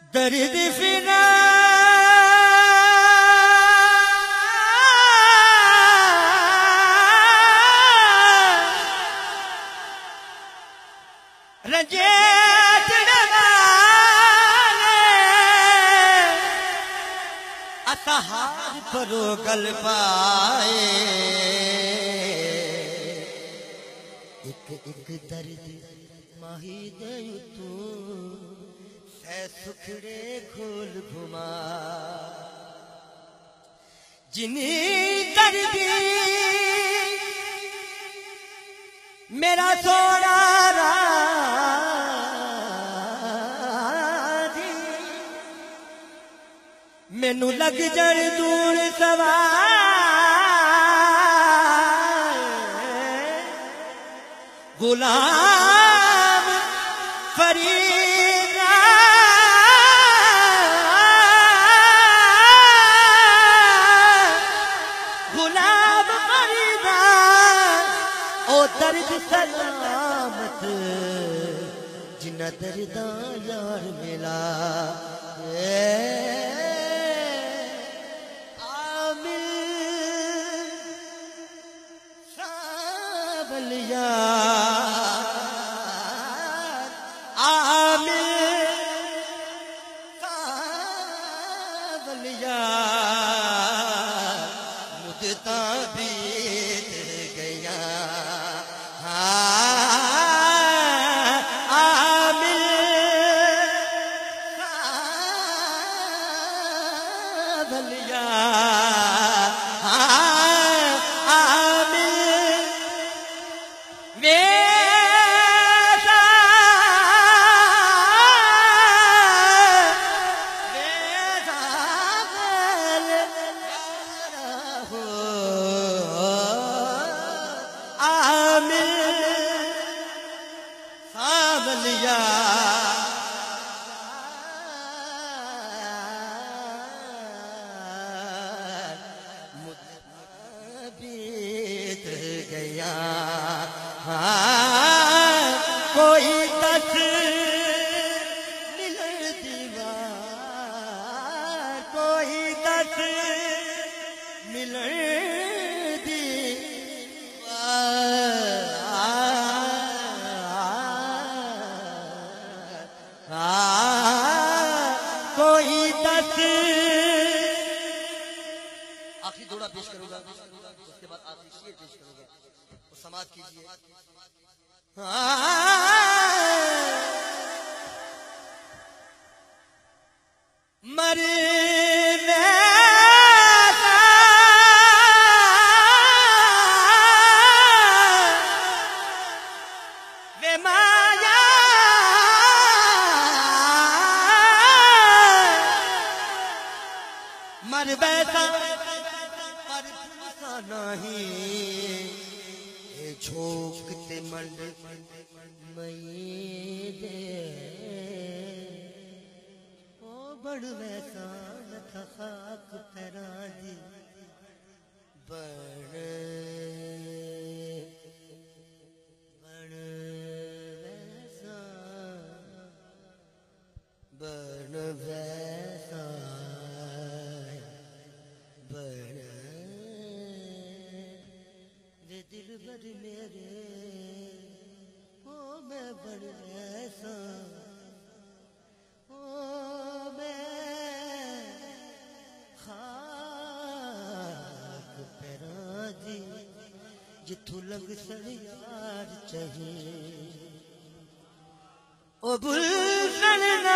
दर्द फिना रजे अतहार परो गल पाए एक दर्द माही दयु तू सै सुखड़े खोल घुमा जिनी दर्द मेरा सोना राधी मैनू लग जड़ दूर सवार गुलाम फरीदा गुलाम फरीदा ओ दर्द सलामत जिन्ना दर्दा यार मिला मुद्दा बीत गया आमिर भलिया बीत गया कोई दस मिलन दीवार कोई दस मिलन कोई दस आखिरी जोड़ा पेश करूंगा उसके बाद आखिरी शेर पेश करूंगा तो समाज कीजिए मरे मर बैठा पर नहीं झोंकते मंड मई दे ओ बड़ वैसा न था खाक तराजी बड़ वैसा बड़ वैसा दिल भर मेरे ओ मैं बड़ ऐसा ओ मैं खाक पैराजी जिथू लग सड़ यार चाहिए ओ बुलना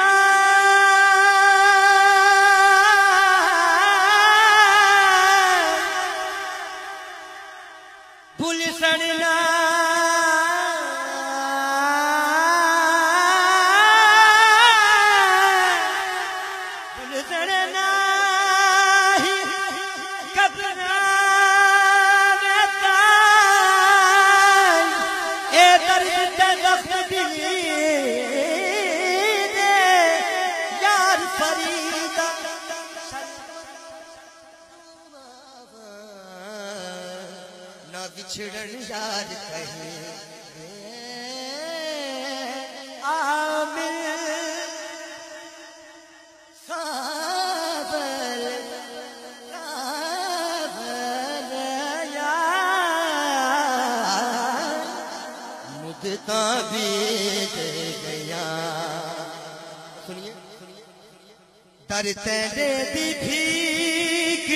सड़ना सड़ना ही कपड़ा ए दर्द दर्द दिली दे यार फरीदा बिछड़न यार कहे आमिर सुनिए दर तेरे दी भीख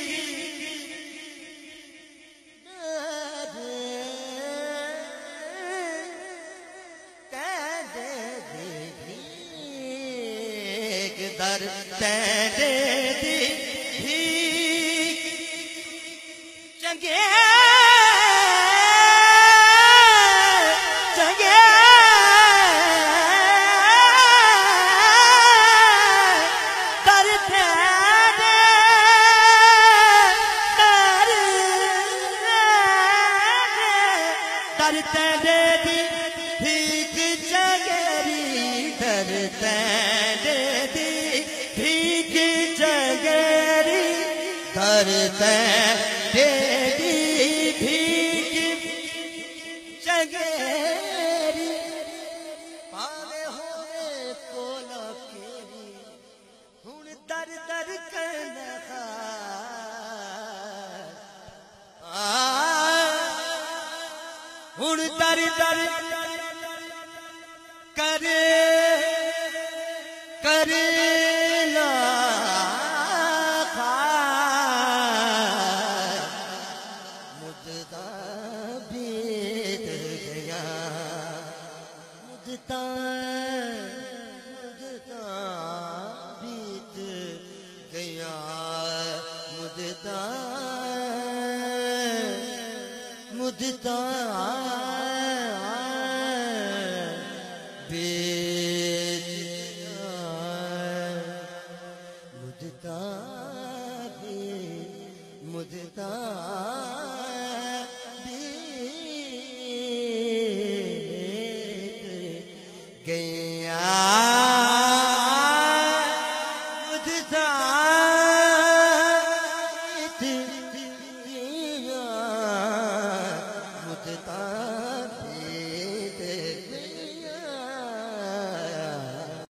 दर तेरे दी भीख चंगे दर तेरे दी भीख जगरी दर तेरे दी भीख जगरी दर तेरे दी भीख जगरी पावे होए कोला केरी हुण दर दर करना हुण दर दर करे करे